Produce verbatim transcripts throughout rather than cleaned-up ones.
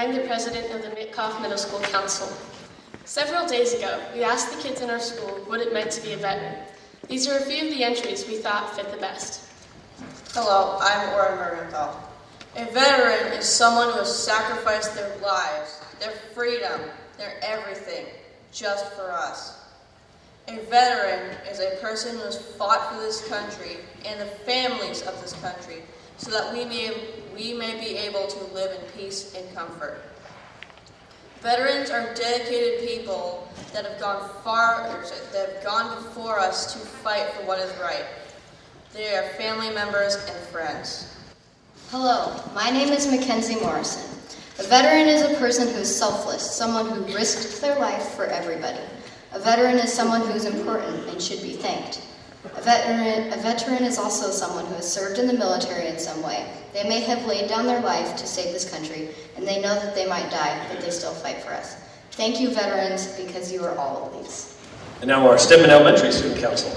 I'm the president of the Mitkoff Middle School Council. Several days ago, we asked the kids in our school what it meant to be a veteran. These are a few of the entries we thought fit the best. Hello, I'm Oren Mergenthal. A veteran is someone who has sacrificed their lives, their freedom, their everything, just for us. A veteran is a person who has fought for this country and the families of this country so that we may, we may be able to live in peace and comfort. Veterans are dedicated people that have gone far, that have gone before us to fight for what is right. They are family members and friends. Hello, my name is Mackenzie Morrison. A veteran is a person who is selfless, someone who risked their life for everybody. A veteran is someone who is important and should be thanked. A veteran, a veteran is also someone who has served in the military in some way. They may have laid down their life to save this country, and they know that they might die, but they still fight for us. Thank you, veterans, because you are all of these. And now our Stedman Elementary Student Council.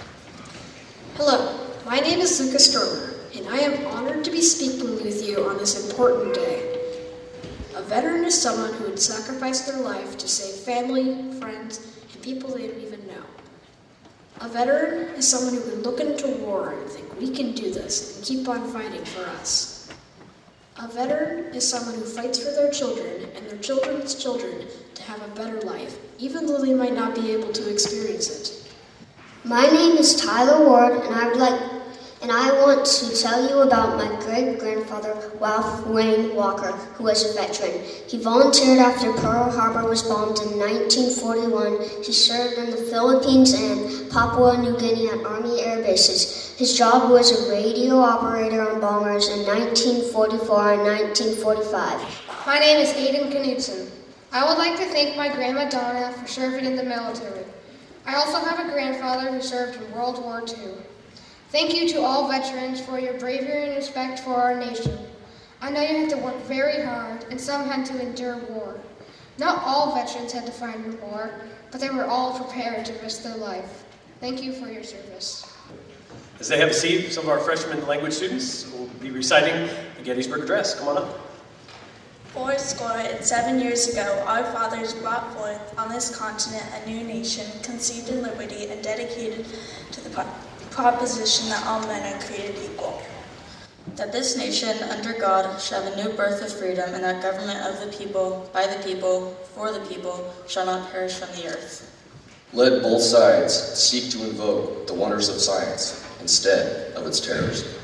Hello, my name is Lucas Stromer, and I am honored to be speaking with you on this important day. A veteran is someone who would sacrifice their life to save family, friends, and people they don't even know. A veteran is someone who can look into war and think, we can do this, and keep on fighting for us. A veteran is someone who fights for their children and their children's children to have a better life, even though they might not be able to experience it. My name is Tyler Ward, and I would like, and I want to tell you about my great-grandfather, Ralph Wayne Walker, who was a veteran. He volunteered after Pearl Harbor was bombed in nineteen forty-one. He served in the Philippines and Papua New Guinea at Army air bases. His job was a radio operator on bombers in nineteen forty-four and nineteen forty-five. My name is Aiden Knudsen. I would like to thank my grandma Donna for serving in the military. I also have a grandfather who served in World War Two. Thank you to all veterans for your bravery and respect for our nation. I know you had to work very hard, and some had to endure war. Not all veterans had to fight in war, but they were all prepared to risk their life. Thank you for your service. As they have a seat, some of our freshman language students will be reciting the Gettysburg Address. Come on up. Four score and seven years ago, our fathers brought forth on this continent a new nation, conceived in liberty and dedicated to the pro- proposition that all men are created equal. That this nation, under God, shall have a new birth of freedom, and that government of the people, by the people, for the people, shall not perish from the earth. Let both sides seek to invoke the wonders of science instead of its terrors.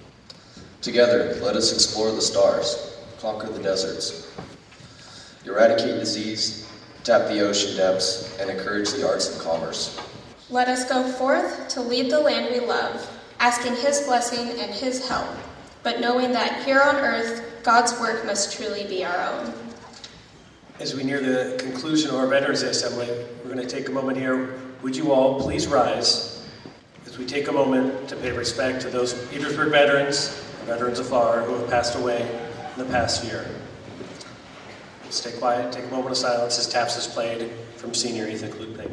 Together, let us explore the stars, conquer the deserts, eradicate disease, tap the ocean depths, and encourage the arts and commerce. Let us go forth to lead the land we love, asking His blessing and His help, but knowing that here on earth, God's work must truly be our own. As we near the conclusion of our Veterans Day Assembly, we're going to take a moment here. Would you all please rise as we take a moment to pay respect to those Petersburg veterans, veterans afar, who have passed away in the past year. Stay quiet, take a moment of silence as taps is played from senior Ethan Klug.